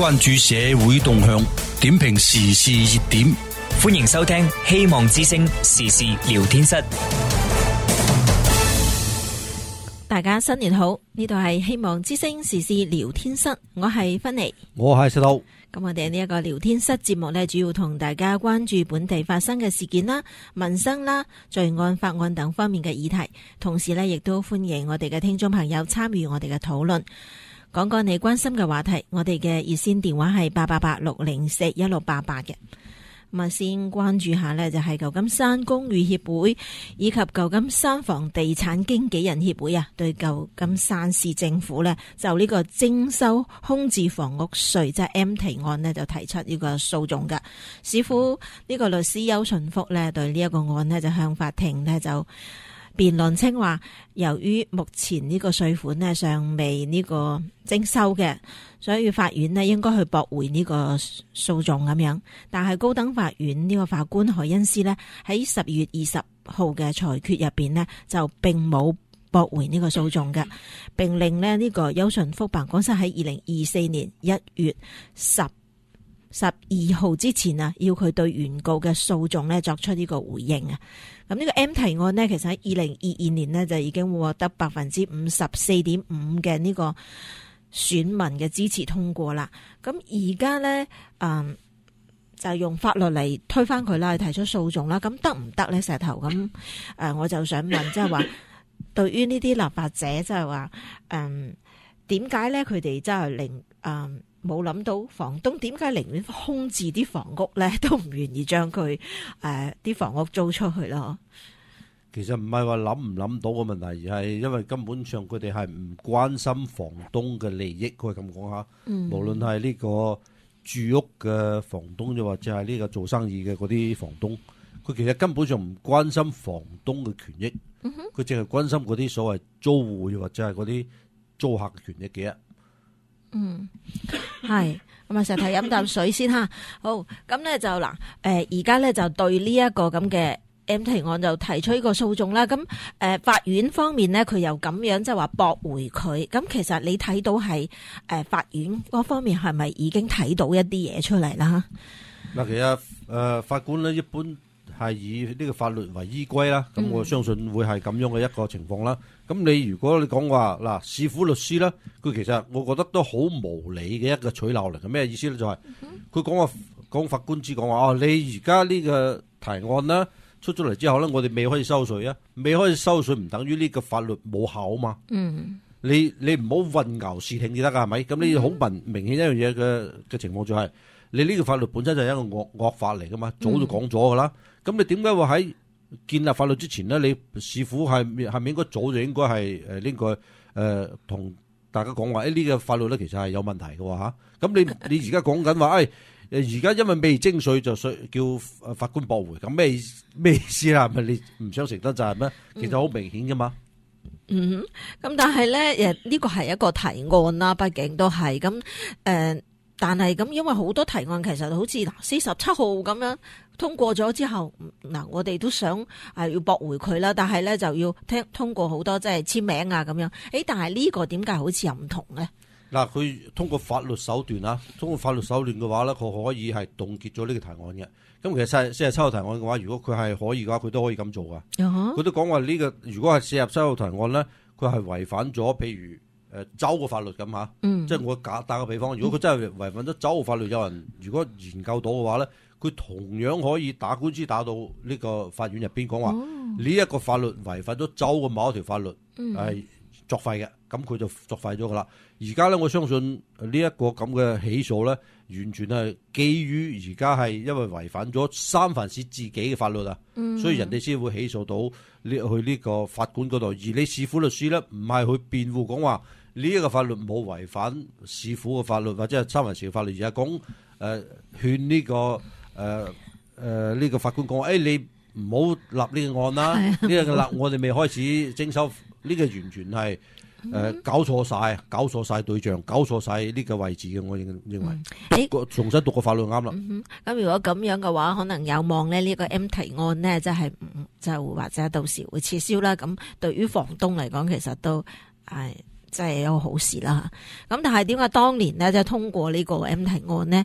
關注社會動向，點評時事熱點。 歡迎收聽希望之聲時事聊天室。 大家新年好，呢度係希望之聲時事聊天室，我係芬妮， 我係石頭。 咁我哋呢一個聊天室節目呢，主要同大家關注本地發生嘅事件啦、民生啦、罪案、法案等方面嘅議題，同時呢，亦都歡迎我哋嘅聽眾朋友參與我哋嘅討論，講講你關心嘅話題。我哋嘅熱線電話係888-604-1688嘅。咁啊，先關注下呢，就係舊金山公寓協會以及舊金山房地產經紀人協會啊，對舊金山市政府呢，就呢個徵收空置房屋稅，即係 M 提案呢，就提出呢個訴訟噶。市府呢個律師邱順福呢，對呢一個案呢，就向法庭呢，就辯論稱話，由於目前呢個稅款呢，尚未呢個徵收嘅，所以法院呢應該去駁回呢個訴訟咁樣。但係高等法院呢個法官海恩斯呢，喺12月20號嘅裁決入邊呢，就並冇駁回呢個訴訟嘅，並令呢個邱順福辦公室喺2024年1月12號之前啊，要佢對原告嘅訴訟呢作出呢個回應啊。咁呢個 M 提案呢，其實喺2022年呢，就已經獲得54.5%嘅呢個選民嘅支持通過啦。咁而家呢，就用法律嚟推翻佢啦，提出訴訟啦。咁得唔得呢？石頭咁我就想問，即係話對於呢啲立法者，即係話點解呢？佢哋真係令冇諗到房東點解寧願空置啲房屋咧，都唔願意將佢啲房屋租出去咯？ 其實唔係話諗唔諗到嘅問題，而係因為根本上佢哋係唔關心房東嘅利益，佢係咁講下。無論係呢個住屋嘅房東，又或者係呢個做生意嘅嗰啲房東，佢其實根本上唔關心房東嘅權益，佢淨係關心嗰啲所謂租戶，又或者係嗰啲租客嘅權益嘅。 係咁啊！石頭飲啖水先哈。好，咁咧就嗱，而家咧就對呢一個咁嘅 M 提案就提出呢個訴訟啦。咁法院方面呢，佢又咁樣即係話駁回佢。咁其實你睇到係法院嗰方面係咪已經睇到一啲嘢出嚟啦？ 嗱，其實法官呢一般係以呢個法律為依歸啦，咁我相信會係咁樣嘅一個情況啦。咁如果你講話嗱，市府律師咧，佢其實我覺得都好無理嘅一個取鬧嚟嘅。咩意思咧？就係佢講法官知講話，你而家呢個提案啦出咗嚟之後咧，我哋未可以收稅啊，未可以收稅唔等於呢個法律冇效啊嘛。你唔好混淆視聽至得噶，係咪？咁你好明顯一樣嘢嘅情況就係，你呢個法律本身就係一個惡法嚟噶嘛，早就講咗噶啦。咁你點解會喺建立法律之前呢？你市府係咪應該早就應該係呢個同大家講話？呢個法律咧其實係有問題嘅喎嚇。咁你而家講緊話，而家因為未徵稅就叫法官駁回，咁咩意思啦？係咪你唔想承擔責任咩？其實好明顯噶嘛。 咁但係咧，呢個係一個提案啦，畢竟都係咁但係咁，因為好多提案其實好似47號咁樣通過咗之後，我哋都想要駁回佢啦，但係咧就要通過好多即係簽名啊咁樣。但係呢個點解好似又唔同咧？嗱， 佢通過法律手段啊，通過法律手段嘅話咧，佢可以係凍結咗呢個提案嘅。咁其實47號提案嘅話，如果佢係可以嘅話，佢都可以咁做噶。佢都講話呢個，如果係47號提案咧，佢係違反咗譬如州嘅法律咁嚇，即係我打個比方，如果佢真係違反咗州嘅法律，有人如果研究到嘅話咧，佢同樣可以打官司打到呢個法院入邊講話，呢一個法律違反咗州嘅某一條法律係作廢嘅，咁佢就作廢咗噶啦。而家咧，我相信呢一個咁嘅起訴咧，完全係基於而家係因為違反咗三藩市自己嘅法律啊，所以人哋先會起訴到去呢個法官嗰度。而你市府律師咧，唔係去辯護講話呢一個法律冇違反市府嘅法律或者係三藩市嘅法律，而係講勸呢個呢個法官講話，你唔好立呢個案啦，呢個立我哋未開始徵收，呢個完全係搞錯晒對象，搞錯晒呢個位置嘅。我認為重新讀個法律啱啦。 咁如果咁樣嘅話，可能有望咧呢個 M 提案呢，即係就或者到時會撤銷啦。咁對於房東嚟講，其實都係即係有好事啦。咁但係點解當年呢，即係通過呢個 M 提案呢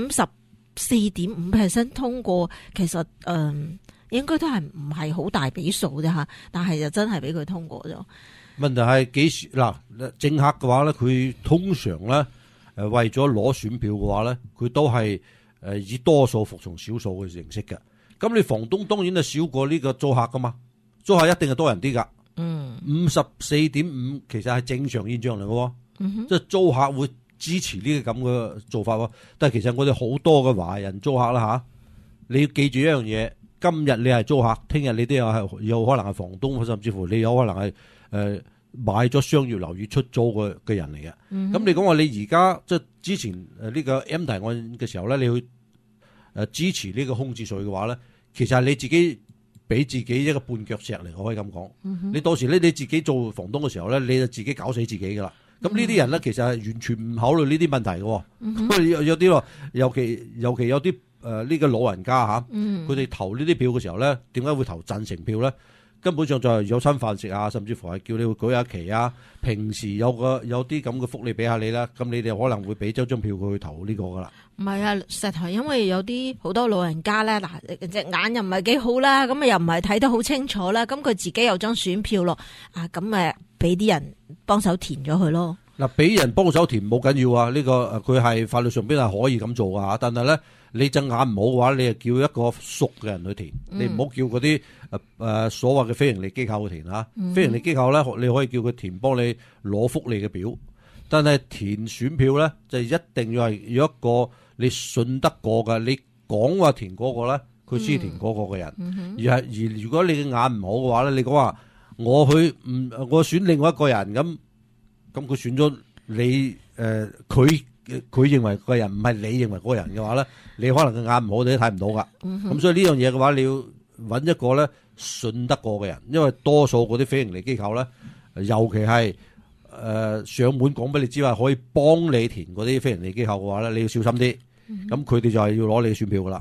，54.5% 通過，其實應該都係唔係好大比數啫吓，但係就真係俾佢通過咗。 問題係幾時嗱？政客嘅話咧，佢通常咧為咗攞選票嘅話咧，佢都係以多數服從少數嘅形式嘅。咁你房東當然係少過呢個租客噶嘛，租客一定係多人啲噶。54.5其實係正常現象嚟嘅，即係租客會支持呢個咁嘅做法喎。但係其實我哋好多嘅華人租客啦吓，你要記住一樣嘢，今日你係租客，聽日你都有可能係房東，甚至乎你有可能係買咗商業樓宇出租嘅人嚟嘅。咁你講話你而家即係之前呢個 M 提案嘅時候咧，你去支持呢個空置稅嘅話咧，其實係你自己俾自己一個絆腳石嚟，我可以咁講。你到時咧你自己做房東嘅時候咧，你就自己搞死自己噶啦。咁呢啲人咧，其實係完全唔考慮呢啲問題嘅。有啲尤其有啲呢個老人家吓，佢哋投呢啲票嘅時候咧，點解會投贊成票咧？根本上就係有餐飯食啊，甚至乎係叫你去舉下旗啊。平時有啲咁嘅福利俾下你啦，咁你哋可能會俾張票佢去投呢個噶啦。 唔係啊，石頭，因為有啲好多老人家咧，嗱隻眼又唔係幾好啦，咁啊又唔係睇得好清楚啦，咁佢自己有張選票咯，啊咁俾啲人幫手填咗佢咯。 嗱，俾人幫手填冇緊要啊，呢個佢係法律上邊係可以咁做噶吓，但係咧你隻眼唔好嘅話，你就叫一個熟嘅人去填，你唔好叫嗰啲所謂嘅非營利機構去填吓。非營利機構咧，你可以叫佢填，幫你攞福利嘅表，但係填選票咧就一定要係有一個你信得過嘅，你講話填嗰個咧，佢先填嗰個嘅人。而如果你嘅眼唔好嘅話咧，你講話我選另外一個人咁佢選咗你佢認為個人唔係你認為嗰個人嘅話咧，你可能個眼唔好你都睇唔到噶。咁所以呢樣嘢嘅話，你要揾一個咧信得過嘅人，因為多數嗰啲非營利機構咧，尤其係上門講俾你知話可以幫你填嗰啲非營利機構嘅話咧，你要小心啲。咁佢哋就係要攞你嘅選票噶啦。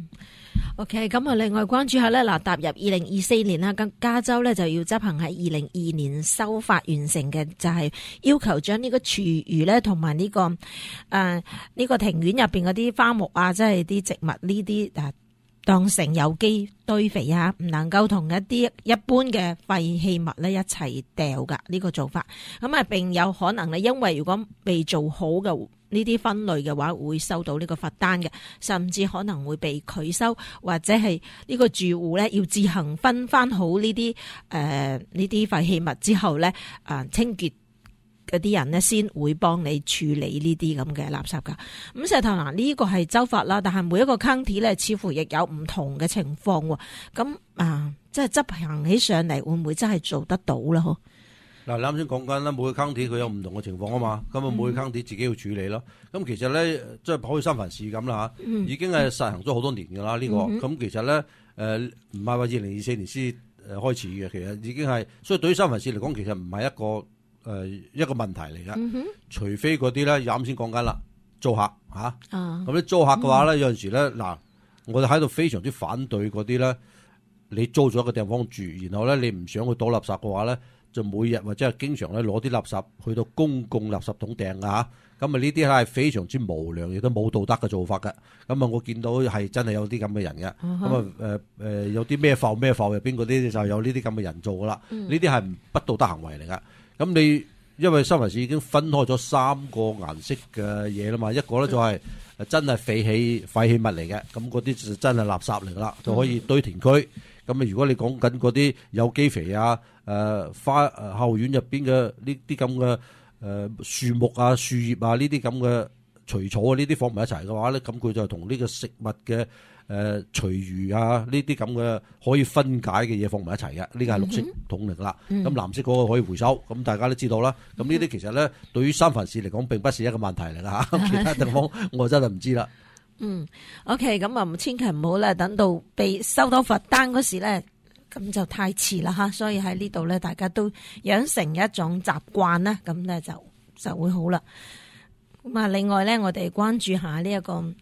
OK， 咁啊，另外關注下咧，嗱，踏入2024年啦，咁加州咧就要執行喺2022年修法完成嘅，就係要求將呢個廚餘咧同埋呢個庭院入邊嗰啲花木啊，即係啲植物呢啲當成有機堆肥啊，唔能夠同一啲一般嘅廢棄物咧一齊掉噶呢個做法。咁啊，並有可能咧，因為如果未做好嘅呢啲分類嘅話，會收到呢個罰單嘅，甚至可能會被拒收，或者係呢個住戶咧要自行分翻好呢啲廢棄物之後咧清潔嗰啲人呢，先會幫你處理呢啲咁嘅垃圾噶。咁石頭嗱，呢個係州法啦，但係每一個 county 咧似乎亦有唔同嘅情況。咁即係執行起上嚟會唔會真係做得到啦？嗬？ 嗱，你啱先講緊啦，每個 county 佢有唔同嘅情況啊嘛，咁每個 county 自己要處理咯。咁其實咧，即係好似三藩市咁啦嚇，已經係實行咗好多年㗎啦呢個。咁其實咧，唔係話2024年先開始嘅，其實已經係。所以對於三藩市嚟講，其實唔係一個問題嚟㗎。除非嗰啲咧，啱先講緊啦，租客嚇。咁啲租客嘅話咧，有陣時咧，嗱，我哋喺度非常之反對嗰啲咧，你租咗一個地方住，然後咧你唔想去倒垃圾嘅話咧，就每日或者係經常咧攞啲垃圾去到公共垃圾桶掟啊嚇，咁啊呢啲係非常之無良亦都冇道德嘅做法嘅。咁啊我見到係真係有啲咁嘅人嘅，咁有啲咩埠入邊嗰啲就有呢啲咁嘅人做噶啦，呢啲係不道德行為嚟噶。咁你因為三藩市已經分開咗3個顏色嘅嘢啦嘛，一個咧就係真係廢棄物嚟嘅，咁嗰啲就真係垃圾嚟噶啦，就可以堆填區。咁啊，如果你講緊嗰啲有機肥啊，後院入邊嘅呢啲咁嘅樹木啊、樹葉啊呢啲咁嘅除草啊呢啲放埋一齊嘅話咧，咁佢就同呢個食物嘅廚餘啊呢啲咁嘅可以分解嘅嘢放埋一齊嘅，呢個係綠色桶嚟噶啦。咁藍色嗰個可以回收，咁大家都知道啦。咁呢啲其實咧，對於三藩市嚟講並不是一個問題嚟噶嚇，其他地方我真係唔知啦。 OK， 咁啊，千祈唔好咧，等到被收到罰單嗰時咧，咁就太遲啦吓。所以喺呢度咧，大家都養成一種習慣啦，咁咧就會好啦。咁啊，另外咧，我哋關注下呢一個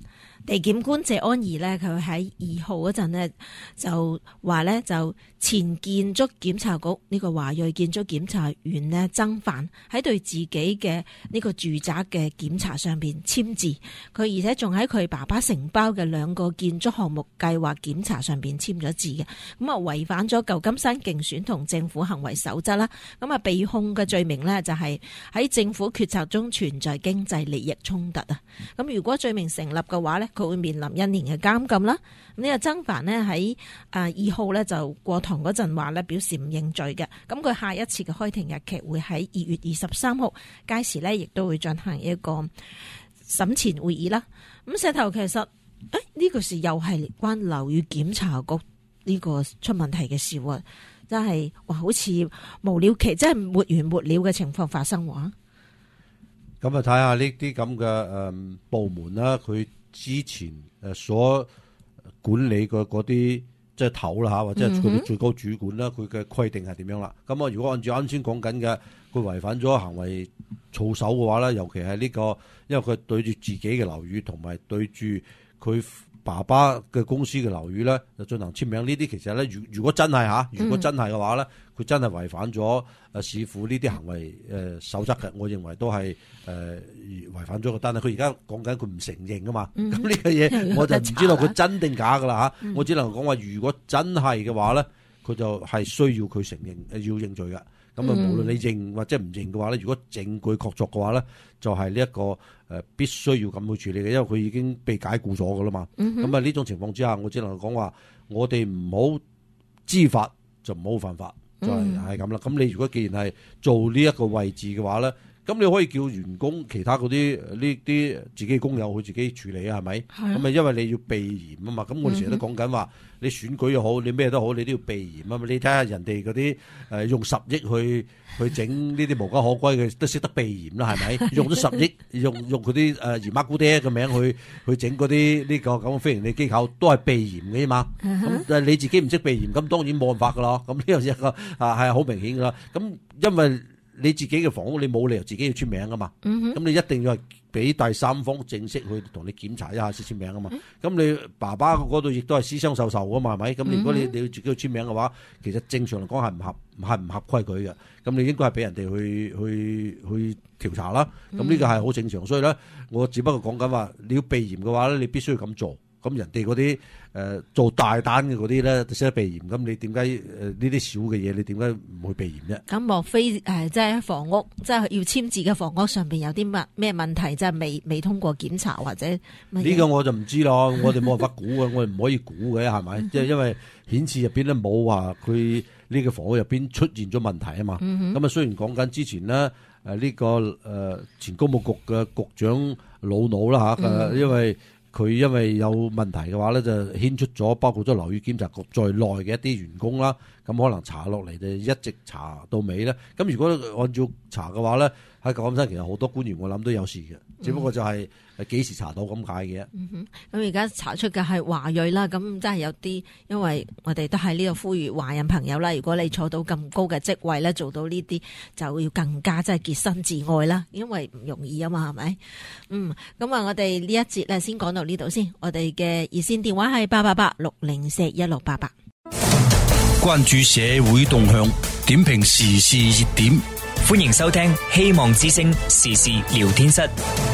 地檢官謝安儀呢，佢喺2號嗰陣呢，就話呢，就前建築檢查局呢個華裔建築檢查員呢，曾凡喺對自己嘅呢個住宅嘅檢查上邊簽字，佢而且仲喺佢爸爸承包嘅2個建築項目計劃檢查上邊簽咗字嘅，咁啊違反咗舊金山競選同政府行為守則啦，咁啊被控嘅罪名呢，就係喺政府決策中存在經濟利益衝突啊，咁如果罪名成立嘅話呢，佢會面臨1年嘅監禁啦。咁呢個曾凡呢，喺2號呢就過堂嗰陣話呢，表示唔認罪嘅。咁佢下一次嘅開庭日期會喺2月23號，屆時呢亦都會進行一個審前會議啦。咁石頭其實呢個事又係關樓宇檢查局呢個出問題嘅事喎，真係哇好似無了期，真係沒完沒了嘅情況發生喎。 咁啊睇下呢啲咁嘅部門啦，佢之前所管理嘅嗰啲即係頭啦嚇，或者係佢嘅最高主管啦，佢嘅規定係點樣啦？咁啊，如果按照啱先講緊嘅，佢違反咗行為操守嘅話咧，尤其係呢個，因為佢對住自己嘅樓宇同埋對住佢爸爸嘅公司嘅樓宇咧，就進行簽名呢啲，其實咧，如果真係嘅話咧，佢真係違反咗市府呢啲行為守則嘅，我認為都係違反咗嘅。但係佢而家講緊佢唔承認啊嘛，咁呢個嘢我就唔知道佢真定假噶啦嚇，我只能講話如果真係嘅話咧，佢就係需要佢承認要認罪嘅。咁啊，無論你認或者唔認嘅話咧，如果證據確鑿嘅話咧，就係呢一個必須要咁去處理嘅，因為佢已經被解僱咗噶啦嘛。咁啊呢種情況之下，我只能講話，我哋唔好知法就唔好犯法，就係咁啦。咁你如果既然係做呢一個位置嘅話咧，咁你可以叫員工其他嗰啲呢啲自己工友去自己處理啊，係咪？咁啊，因為你要避嫌啊嘛。咁我哋成日都講緊話，你選舉又好，你咩都好，你都要避嫌啊嘛。你睇下人哋嗰啲用10億去整呢啲無家可歸嘅，都識得避嫌啦，係咪？用咗10億，用佢啲姨媽姑爹嘅名去整嗰啲呢個咁嘅非營利機構，都係避嫌嘅嘛。咁但係你自己唔識避嫌，咁當然冇辦法噶咯。咁呢樣嘢係好明顯噶啦。咁因為你自己嘅房屋，你冇理由自己要簽名噶嘛？咁你一定要係俾第三方正式去同你檢查一下先簽名噶嘛？咁你爸爸嗰度亦都係私相授受噶嘛？係咪？咁如果你要自己去簽名嘅話，其實正常嚟講係唔合規矩嘅。咁你應該係俾人哋去調查啦。咁呢個係好正常。所以咧，我只不過講緊話，你要避嫌嘅話咧，你必須要咁做。咁人哋嗰啲做大單嘅嗰啲咧，識得避嫌。咁你點解呢啲小嘅嘢，你點解唔去避嫌啫？ 咁莫非即係房屋，即係要簽字嘅房屋上邊有啲咩問題，即係未通過檢查或者呢個我就唔知咯。我哋冇辦法估嘅，我哋唔可以估嘅，係咪？即係因為顯示入邊咧冇話佢呢個房屋入邊出現咗問題啊嘛。咁啊，雖然講緊之前呢，呢個前公務局嘅局長老腦啦嚇，因為有問題嘅話咧，就牽出咗包括咗樓宇檢查局在內嘅一啲員工啦，咁可能查落嚟就一直查到尾咧。咁如果按照查嘅話咧，喺舊金山其實好多官員我諗都有事嘅，只不過就係幾時查到咁解嘅。 咁而家查出嘅係華裔啦，咁真係有啲，因為我哋都喺呢度呼籲華人朋友啦，如果你坐到咁高嘅職位咧，做到呢啲就要更加真係潔身自愛啦，因為唔容易啊嘛，係咪？咁啊，我哋呢一節咧先講到呢度先。我哋嘅熱線電話係888-604-1688。 關注社會動向，點評時事熱點。 歡迎收聽希望之聲時事聊天室。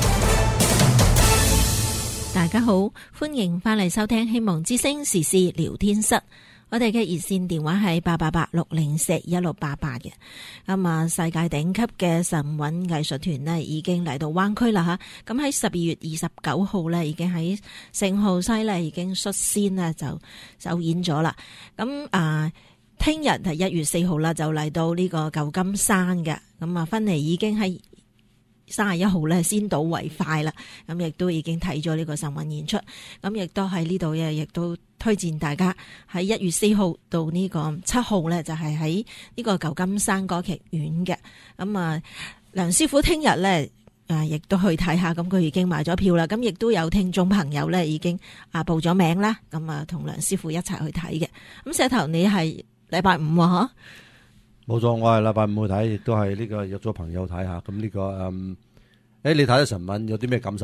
大家好，歡迎翻嚟收聽希望之聲時事聊天室。我哋嘅熱線電話係888-604-1688嘅。咁啊，世界頂級嘅神韻藝術團呢已經嚟到灣區啦吓。咁喺12月29號呢，已經喺聖號西呢已經率先呢就首演咗啦。咁聽日係1月4號啦，就嚟到呢個舊金山嘅。咁啊，芬尼已經喺31號咧先睹為快啦。咁亦都已經睇咗呢個神韻演出。咁亦都喺呢度嘅，亦都推薦大家喺1月4號到呢個7號咧，就係喺呢個舊金山歌劇院嘅。咁啊，梁師傅聽日咧亦都去睇下。咁佢已經買咗票啦。咁亦都有聽眾朋友咧已經報咗名啦。咁啊，同梁師傅一齊去睇嘅。咁石頭，你係禮拜5啊？ 冇錯，我係禮拜5去睇，亦都係呢個約咗朋友睇下。咁呢個你睇咗神韻有啲咩感受啊？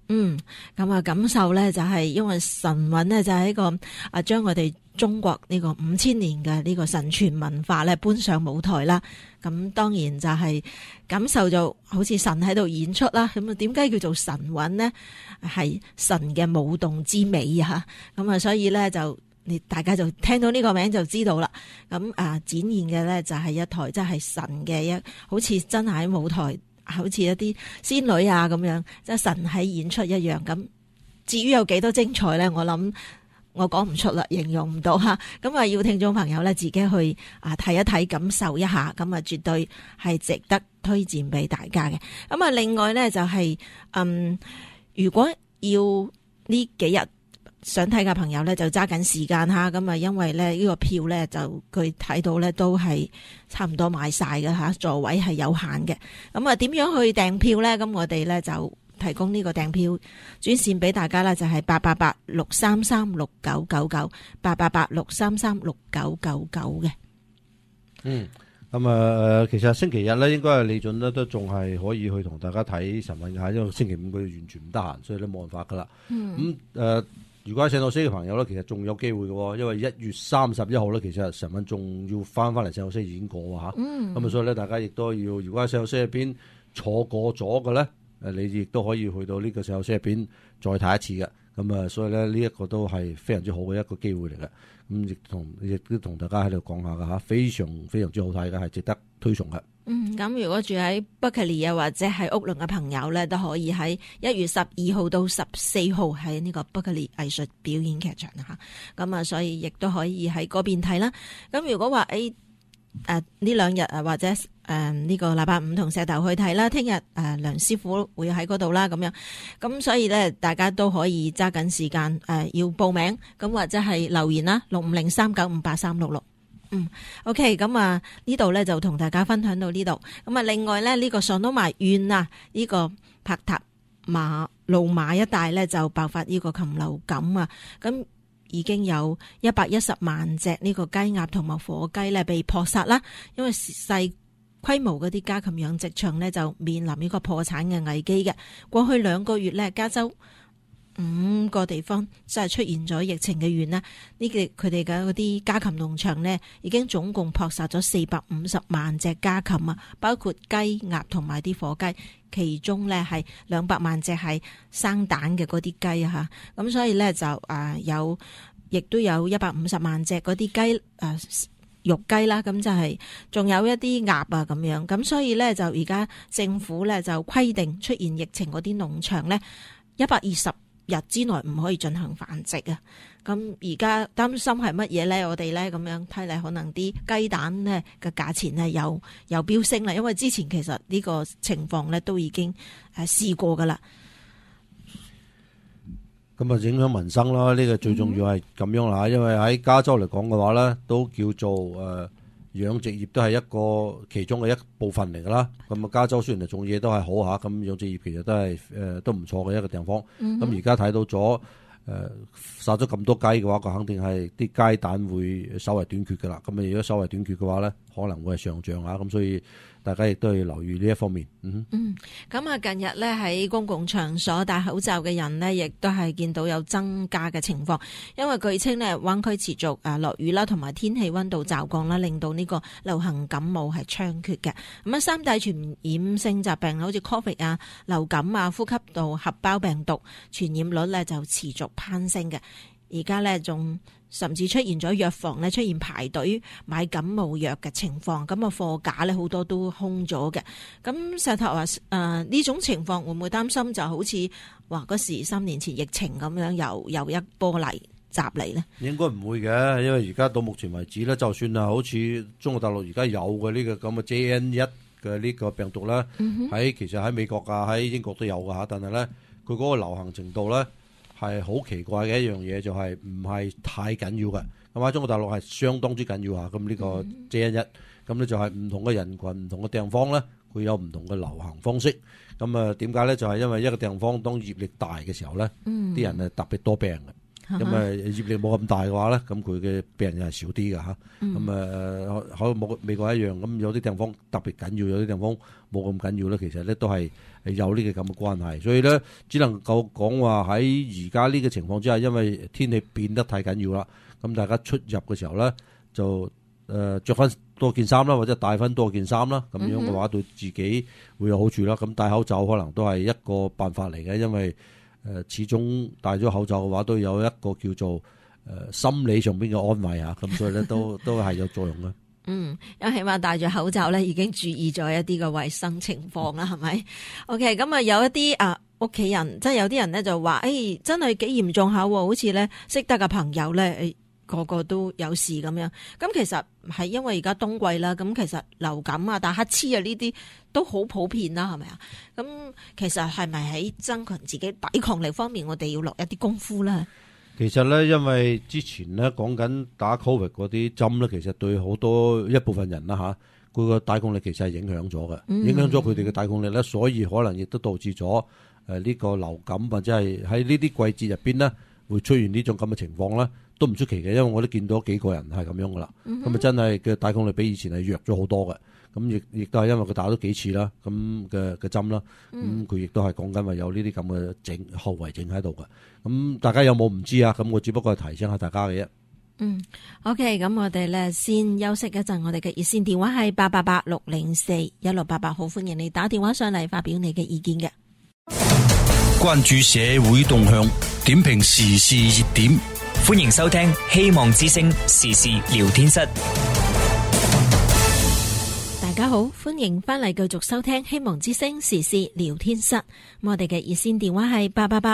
咁啊感受咧就係因為神韻咧就係一個將我哋中國呢個5000年嘅呢個神傳文化咧搬上舞台啦。咁當然就係感受就好似神喺度演出啦。咁啊點解叫做神韻呢？係神嘅舞動之美啊！咁啊所以咧就大家就聽到呢個名就知道啦。咁展現嘅咧就係一台即係神嘅好似真係喺舞台。好似一啲仙女啊咁樣，即係神喺演出一樣。咁至於有幾多精彩咧，我諗我講唔出啦，形容唔到吓。咁啊，要聽眾朋友咧自己去睇一睇，感受一下。咁啊，絕對係值得推薦俾大家嘅。咁啊，另外咧就係如果要呢幾日想睇嘅朋友咧，就揸緊時間吓。咁啊，因為咧呢個票咧就佢睇到咧都係差唔多買晒嘅吓，座位係有限嘅。咁啊，點樣去訂票咧？咁我哋咧就提供呢個訂票專線俾大家啦，就係888-633-6999 888-633-6999嘅。 咁啊，其實星期日咧，應該係李準咧都仲係可以去同大家睇神韻嘅，因為星期五佢完全唔得閒，所以都冇辦法噶啦。如果喺聖荷西嘅朋友咧，其實仲有機會嘅，因為1月31號咧，其實神韻仲要翻嚟聖荷西演過嚇。咁所以咧，大家亦都要，如果喺聖荷西入邊錯過咗嘅咧，你亦都可以去到呢個聖荷西入邊再睇一次嘅。咁啊，所以咧呢一個都係非常之好嘅一個機會嚟嘅。咁亦都同大家喺度講下嘅嚇，非常非常之好睇嘅，係值得推崇嘅。 咁如果住喺 Berkeley 啊或者係屋崙嘅朋友咧，都可以喺1月12號到14號喺呢個 Berkeley 藝術表演劇場吓。咁啊，所以亦都可以喺嗰邊睇啦。咁如果話呢兩日或者呢個禮拜五同石頭去睇啦，聽日梁師傅會喺嗰度啦，咁樣。咁所以咧，大家都可以揸緊時間要報名，咁或者係留言啦，6503958366。OK， 咁啊呢度咧就同大家分享到呢度。咁啊，另外咧呢個上都埋縣啊，呢個柏塔路馬一帶咧就爆發呢個禽流感啊，咁已經有110萬隻呢個雞鴨同埋火雞咧被撲殺啦，因為細規模嗰啲家禽養殖場咧就面臨呢個破產嘅危機嘅。過去2個月咧，加州5個地方即係出現咗疫情嘅縣呢，呢佢哋嘅嗰啲家禽農場呢已經總共撲殺咗450萬隻家禽啊，包括雞、鴨同埋啲火雞，其中呢係200萬隻係生蛋嘅嗰啲雞啊，咁所以呢，就亦都有150萬隻嗰啲雞肉雞啦，咁就係仲有一啲鴨啊咁樣，咁所以呢，就而家政府呢，就規定出現疫情嗰啲農場呢120日之內唔可以進行繁殖啊！咁而家擔心係乜嘢咧？我哋咧咁樣睇嚟，可能啲雞蛋咧嘅價錢咧又飆升啦，因為之前其實呢個情況咧都已經試過噶啦。 咁啊，影響民生啦，呢個最重要係咁樣啦，因為喺加州嚟講嘅話咧，都叫做養殖業都係一個其中嘅一部分嚟噶啦。咁啊，加州雖然係種嘢都係好嚇，咁養殖業其實都係都唔錯嘅一個地方。咁而家睇到咗殺咗咁多雞嘅話，佢肯定係啲雞蛋會稍為短缺噶啦。咁啊，如果稍為短缺嘅話咧，可能會係上漲嚇。咁所以大家亦都要留意呢一方面。 咁啊，近日咧喺公共場所戴口罩嘅人呢，亦都係見到有增加嘅情況，因為據稱呢，灣區持續落雨啦，同埋天氣溫度驟降啦，令到呢個流行感冒係猖獗嘅。咁啊，三大傳染性疾病好似 Covid 啊、流感啊、呼吸道合胞病毒傳染率咧就持續攀升嘅。而家咧仲甚至出現咗藥房咧出現排隊買感冒藥嘅情況，咁啊貨架咧好多都空咗嘅。咁石頭話呢種情況會唔會擔心就好似話嗰時3年前疫情咁樣又一波嚟襲嚟呢？ 應該唔會嘅，因為而家到目前為止咧，就算係好似中國大陸而家有嘅呢個咁嘅 JN1 嘅呢個病毒咧，其實喺美國啊喺英國都有㗎嚇，但係咧佢嗰個流行程度咧係好奇怪嘅一樣嘢，就係唔係太緊要嘅。咁喺中國大陸係相當之緊要啊！咁呢個 JN1，咁咧就係唔同嘅人群、唔同嘅地方咧，佢有唔同嘅流行方式。咁啊點解咧？就係因為一個地方當業力大嘅時候咧，啲人係特別多病嘅。 咁業力冇咁大嘅話咧，咁佢嘅病人係少啲㗎嚇。咁好冇美國一樣，咁有啲地方特別緊要，有啲地方冇咁緊要咧。其實咧都係有呢個咁嘅關係，所以咧只能夠講話喺而家呢個情況之下，因為天氣變得太緊要啦，咁大家出入嘅時候咧就着翻多件衫啦，或者帶翻多件衫啦，咁樣嘅話對自己會有好處啦。咁戴口罩可能都係一個辦法嚟嘅，因為始終戴咗口罩嘅話都有一個叫做心理上邊嘅安慰啊，咁所以咧都係有作用嘅。 因為起碼戴住口罩咧，已經注意咗一啲嘅衛生情況啦，係咪？OK， 咁啊有一啲屋企人，即係有啲人咧就話，真係幾嚴重下，好似咧識得嘅朋友咧，個個都有事咁樣。咁其實係因為而家冬季啦，咁其實流感啊、打乞嗤啊呢啲都好普遍啦，係咪啊？咁其實係咪喺增強自己抵抗力方面，我哋要落一啲功夫咧？ 其實咧，因為之前咧講緊打 Covid 嗰啲針咧，其實對好多一部分人啦嚇，佢個抵抗力其實係影響咗嘅，影響咗佢哋嘅抵抗力咧，所以可能亦都導致咗呢個流感或者係喺呢啲季節入邊咧會出現呢種咁嘅情況咧，都唔出奇嘅，因為我都見到幾個人係咁樣噶啦，咁啊真係嘅抵抗力比以前係弱咗好多嘅。咁亦都係因為佢打咗幾次啦，咁嘅針啦，咁佢亦都係講緊話有呢啲咁嘅後遺症喺度嘅。咁大家有冇唔知啊？咁我只不過係提醒下大家嘅啫。 OK， 咁我哋咧先休息一陣，我哋嘅熱線電話係888-604-1688，好歡迎你打電話上嚟發表你嘅意見嘅。 關注社會動向，點評時事熱點， 歡迎收聽希望之聲時事聊天室。 大家好，歡迎翻嚟繼續收聽希望之聲時事聊天室。我哋嘅熱線電話係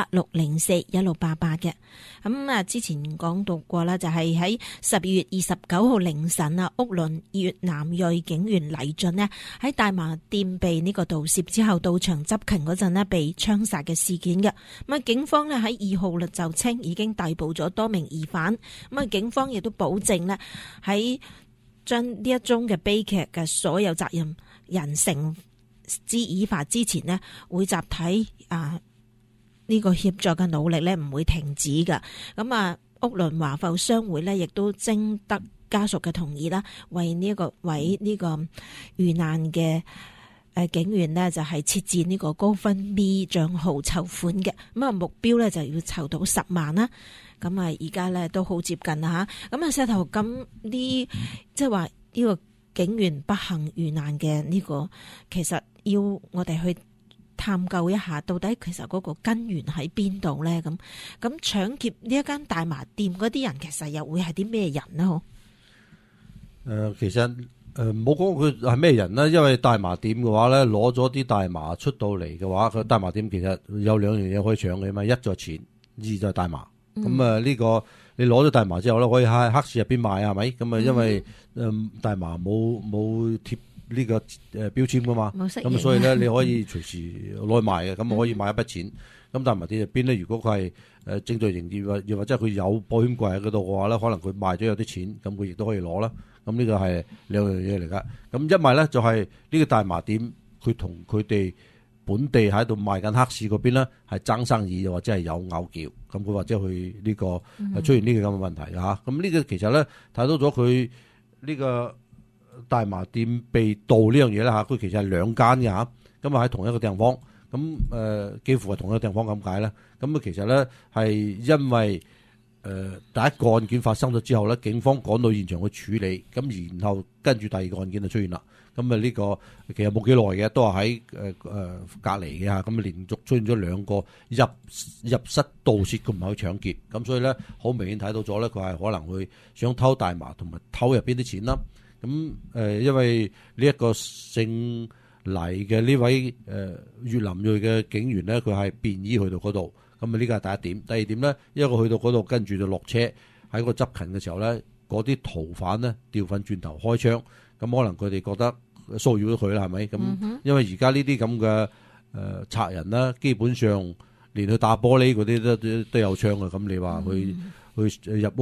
888-604-1688嘅。咁之前講到過啦，就係喺12月29號凌晨啊，屋崙越南裔警員黎俊呢喺大麻店被呢個盜竊之後到場執勤嗰陣呢被槍殺嘅事件嘅。咁警方呢喺2號就稱已經逮捕咗多名疑犯。咁警方亦都保證呢喺將呢一宗嘅悲劇嘅所有責任人繩之以法之前呢，會集體呢個協助嘅努力呢唔會停止㗎。咁屋崙華埠商會呢亦都徵得家屬嘅同意啦，為呢個遇難嘅警員呢就係設置呢個GoFundMe賬號籌款嘅。咁目標呢就要籌到10萬啦。咁而家咧都好接近啦吓，咁石頭咁呢，即係話呢個警員不幸遇難嘅呢個，其實要我哋去探究一下，到底其實嗰個根源喺邊度咧？咁搶劫呢一間大麻店嗰啲人，其實又會係啲咩人呢？ 其實唔好講佢係咩人啦，因為大麻店嘅話咧，攞咗啲大麻出到嚟嘅話，佢大麻店其實有兩樣嘢可以搶嘅嘛，一就係錢，二就係大麻。咁呢個你攞咗大麻之後咧，可以喺黑市入邊賣係咪？咁因為大麻冇貼呢個標籤噶嘛，咁所以咧你可以隨時攞去賣嘅，咁可以買一筆錢。咁大麻店入邊咧，如果佢係正在營業，又或者佢有保險櫃喺嗰度嘅話咧，可能佢賣咗有啲錢，咁佢亦都可以攞啦。咁呢個係兩樣嘢嚟噶。咁一賣咧就係呢個大麻店，佢同佢哋本地喺度賣緊黑市嗰邊咧，係爭生意，又或者係有拗撬，咁佢或者去呢個出現呢個咁嘅問題嚇。咁呢個其實咧睇到咗佢呢個大麻店被盜呢樣嘢咧嚇，佢其實係兩間嘅嚇，咁喺同一個地方，咁幾乎係同一個地方咁解咧。咁其實咧係因為第一個案件發生咗之後咧，警方趕到現場去處理，咁然後跟住第二個案件就出現啦。咁呢個其實冇幾耐嘅，都係喺隔離嘅嚇，咁連續出現咗兩個入室盜竊，佢唔係去搶劫，咁所以咧好明顯睇到咗咧，佢係可能會想偷大麻同埋偷入邊啲錢啦。咁因為呢一個姓黎嘅呢位越南裔嘅警員咧，佢係便衣去到嗰度，咁呢個係第一點。第二點咧，一個去到嗰度跟住就落車喺個執勤嘅時候咧，嗰啲逃犯咧調翻轉頭開槍。咁可能佢哋覺得騷擾咗佢啦，係咪？咁因為而家呢啲咁嘅賊人啦，基本上連去打玻璃嗰啲都有槍嘅。咁你話去入屋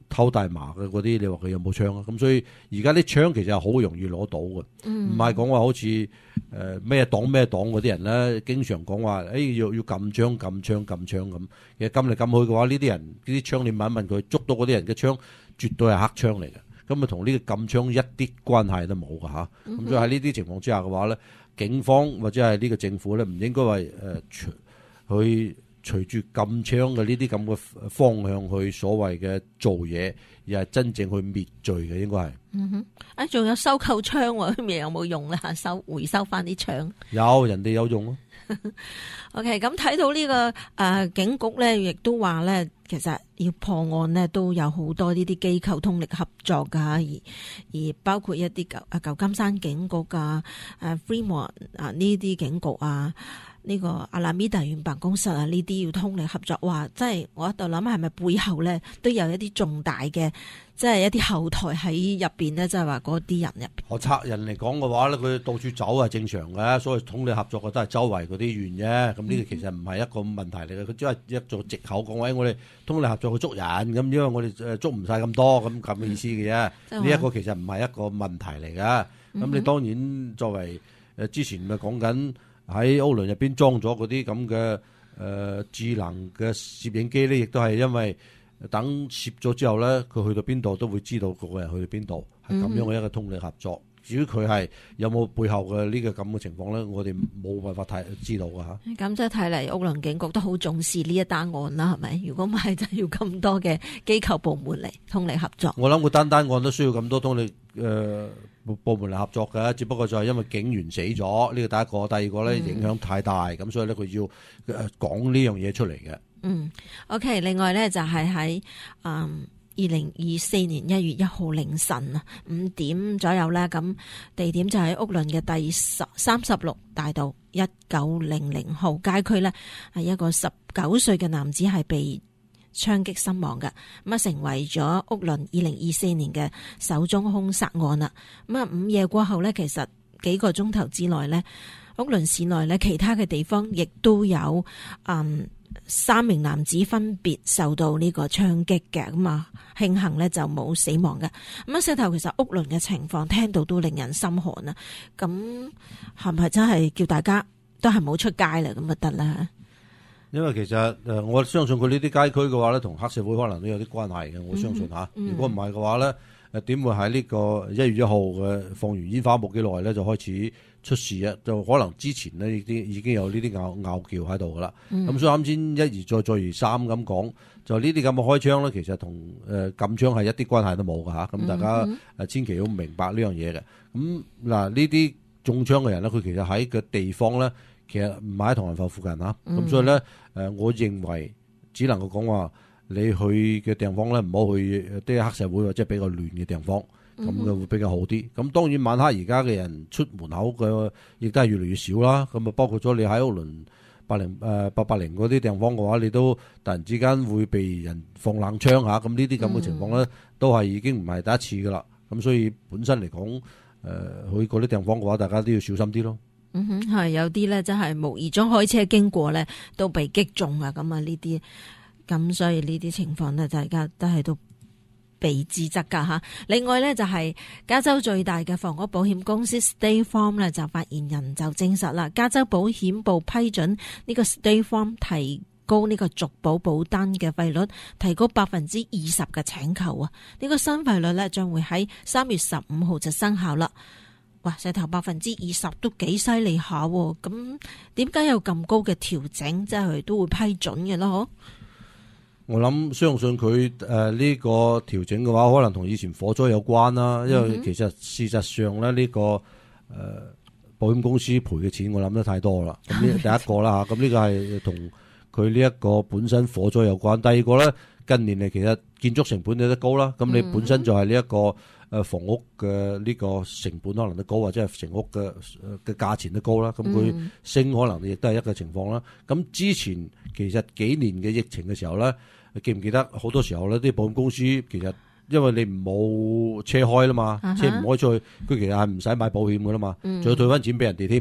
偷大麻嘅嗰啲，你話佢有冇槍啊？咁所以而家啲槍其實係好容易攞到嘅，唔係講話好似咩黨嗰啲人咧，經常講話要禁槍咁。其實禁嚟禁去嘅話，呢啲人呢啲槍你問一問佢，捉到嗰啲人嘅槍絕對係黑槍嚟嘅，咁啊同呢個禁槍一啲關係都冇㗎嚇。咁所以喺呢啲情況之下嘅話咧，警方或者係呢個政府咧，唔應該話去隨住禁槍嘅呢啲咁嘅方向去所謂嘅做嘢，而係真正去滅罪嘅，應該係。 仲有收購槍喎，咁有冇用咧？回收翻啲槍？ 有，人哋有用咯。 OK， 咁睇到呢個警局咧，亦都話咧，其實要破案咧，都有好多呢啲機構通力合作噶，而包括一啲舊金山警局Fremont 呢啲警局呢個阿拉米達縣辦公室呢啲要通力合作，哇！真係我喺度諗係咪背後咧都有一啲重大嘅，即係一啲後台喺入邊咧，即係話嗰啲人入邊。我賊人嚟講嘅話咧，佢到處走係正常嘅，所謂通力合作嘅都係周圍嗰啲縣啫。咁呢個其實唔係一個問題嚟嘅，佢只係一做藉口講話我哋通力合作去捉人咁，因為我哋捉唔晒咁多咁嘅意思嘅啫。呢一個其實唔係一個問題嚟嘅。咁你當然作為之前咪講緊。喺屋崙入邊裝咗嗰啲咁嘅智能嘅攝影機咧，亦都係因為等攝咗之後咧，佢去到邊度都會知道個人去到邊度，係咁樣嘅一個通力合作。至於佢係有冇背後嘅呢個咁嘅情況咧，我哋冇辦法知道㗎嚇。 咁即係睇嚟屋崙警局都好重視呢一單案啦，係咪？如果唔係，就要咁多嘅機構部門嚟通力合作。 我諗個單案都需要咁多通力部門嚟合作嘅，只不過就係因為警員死咗，呢個第一個，第二個咧影響太大，咁所以咧佢要講呢樣嘢出嚟嘅。 OK， 另外咧就係喺2024年1月1號凌晨5點左右咧，咁地點就喺屋崙嘅第36大道1900號街區咧，係一個19歲嘅男子係被槍擊身亡嘅，咁成為咗屋崙2024年嘅首宗兇殺案啦。咁午夜過後呢，其實幾個鐘頭之內呢，屋崙市內呢，其他嘅地方亦都有3名男子分別受到呢個槍擊嘅，咁慶幸呢就冇死亡嘅。咁石頭，其實屋崙嘅情況聽到都令人心寒啊！咁係咪真係叫大家都係冇出街啦？咁就得啦。 因為其實我相信佢呢啲街區嘅話咧，同黑社會可能都有啲關係嘅。我相信嚇，如果唔係嘅話咧，點會喺呢個1月1號嘅放完煙花冇幾耐咧就開始出事啊？就可能之前呢已經有呢啲拗撬喺度噶啦。咁所以啱先一而再再而三咁講，就呢啲咁嘅開槍咧，其實同禁槍係一啲關係都冇㗎嚇。咁大家千祈要明白呢樣嘢嘅。咁嗱，呢啲中槍嘅人咧，佢其實喺個地方咧。其實唔係喺唐人埠附近嚇，咁所以咧我認為只能夠講話你去嘅地方咧，唔好去啲黑社會或者比較亂嘅地方，咁嘅會比較好啲。咁當然晚黑而家嘅人出門口嘅亦都係越嚟越少啦。咁啊包括咗你喺屋崙880嗰啲地方嘅話，你都突然之間會被人放冷槍嚇，咁呢啲咁嘅情況咧，都係已經唔係第一次噶啦。咁所以本身嚟講，去嗰啲地方嘅話，大家都要小心啲咯。 係有啲咧，真係無意中開車經過咧，都被擊中啊！咁呢啲，咁所以呢啲情況咧，大家都係都被指責噶吓。另外咧，就係加州最大嘅房屋保險公司 State Farm 咧，就發言人就證實啦，加州保險部批准呢個 State Farm 提高呢個續保保單嘅費率，提高20%嘅請求啊！呢個新費率咧，將會喺3月15號就生效啦。哇！石頭20%都幾犀利下，咁點解有咁高嘅調整？即係佢都會批准嘅咯？ 我諗相信佢呢個調整嘅話，可能同以前火災有關啦。因為其實事實上咧，呢個保險公司賠嘅錢，我諗得太多啦。咁呢第一個啦嚇，咁呢個係同佢呢一個本身火災有關。第二個咧，近年嚟其實建築成本有得高啦。咁你本身就係呢一個。房屋嘅呢個成本可能都高，或者係成屋嘅價錢都高啦。咁佢升可能亦都係一個情況啦。咁之前其實幾年嘅疫情嘅時候咧，記唔記得好多時候咧啲保險公司其實因為你冇車開啦嘛，車唔開出去，佢其實係唔使買保險噶啦嘛，仲要退翻錢俾人哋添。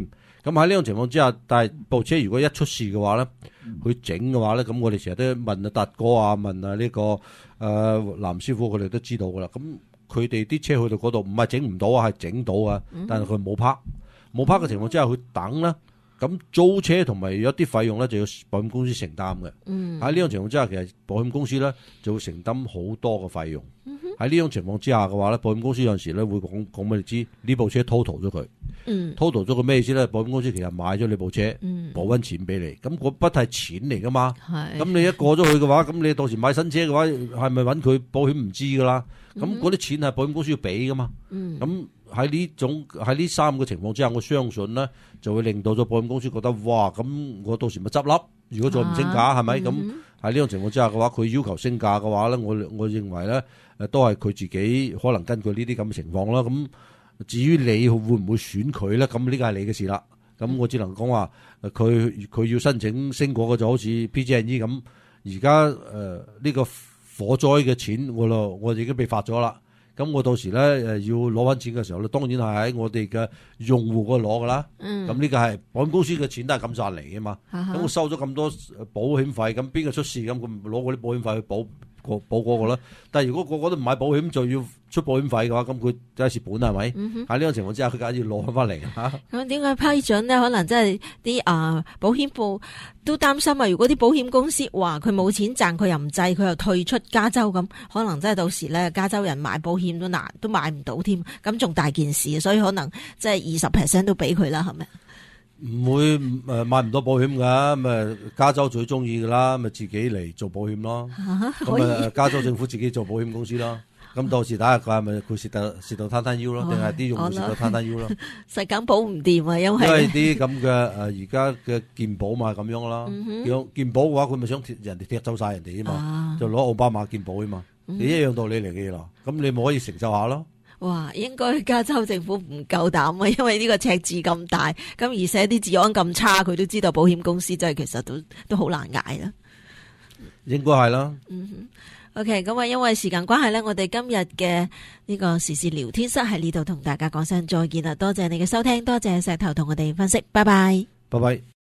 咁喺呢種情況之下，但係部車如果一出事嘅話咧，佢整嘅話咧，咁我哋成日都問達哥啊，問呢個藍師傅，佢哋都知道噶啦。咁佢哋啲車去到嗰度，唔係整唔到啊，係整到啊，但係佢冇泊嘅情況之下，佢等啦。咁租車同埋有啲費用咧，就要保險公司承擔嘅。喺呢種情況之下，其實保險公司咧就會承擔好多嘅費用。喺呢種情況之下嘅話咧，保險公司有陣時咧會講俾你知呢部車 total 咗佢。total 咗佢咩意思咧？保險公司其實買咗你部車，補翻錢俾你。咁嗰筆係錢嚟噶嘛？咁你一過咗去嘅話，咁你到時買新車嘅話，係咪揾佢保險唔知噶啦？咁嗰啲錢係保險公司要俾噶嘛？咁喺呢三個情況之下，我相信咧就會令到咗保險公司覺得哇，咁我到時咪執笠。如果再唔升價，係咪？咁喺呢種情況之下嘅話，佢要求升價嘅話咧，我認為咧都係佢自己可能根據呢啲咁嘅情況啦。咁至於你會唔會選佢咧？咁呢個係你嘅事啦。咁我只能講話佢要申請升過嘅就好似 PG&E 咁。而家呢個火災嘅錢我已經被罰咗啦。咁我到時咧要攞翻錢嘅時候咧，當然係喺我哋嘅用戶嗰度攞噶啦。咁呢個係保險公司嘅錢都係咁晒嚟嘅嘛。咁我收咗咁多保險費，咁邊個出事咁，佢攞嗰啲保險費去保嗰個啦。但係如果個個都唔買保險，就要出保險費嘅話，咁佢梗係蝕本啦，係咪？喺呢個情況之下，佢梗係要攞翻嚟嚇。 咁點解批准咧？可能真係啲保險部都擔心啊！如果啲保險公司話佢冇錢賺，佢又唔制，佢又退出加州咁，可能真係到時咧加州人買保險都難，都買唔到添。咁仲大件事，所以可能即係20% 都俾佢啦，係咪？ 唔會買唔到保險㗎，咁加州最中意㗎啦，咪自己嚟做保險咯。咁加州政府自己做保險公司咯。咁到時睇下佢係咪佢蝕到攤攤腰咯，定係啲用戶蝕到攤攤腰咯？實梗保唔掂啊，因為啲咁嘅而家嘅健保嘛咁樣啦。健保嘅話，佢咪想人哋踢走晒人哋啊嘛，就攞奧巴馬健保啊嘛，你一樣道理嚟嘅咯。咁你咪可以承受下咯。 哇，應該加州政府唔夠膽啊，因為呢個赤字咁大，咁而且啲治安咁差，佢都知道保險公司真係其實都好難捱啦。應該係啦。OK， 咁啊，因為時間關係咧，我哋今日嘅呢個時事聊天室喺呢度同大家講聲再見啦，多謝你嘅收聽，多謝石頭同我哋分析，拜拜。拜拜。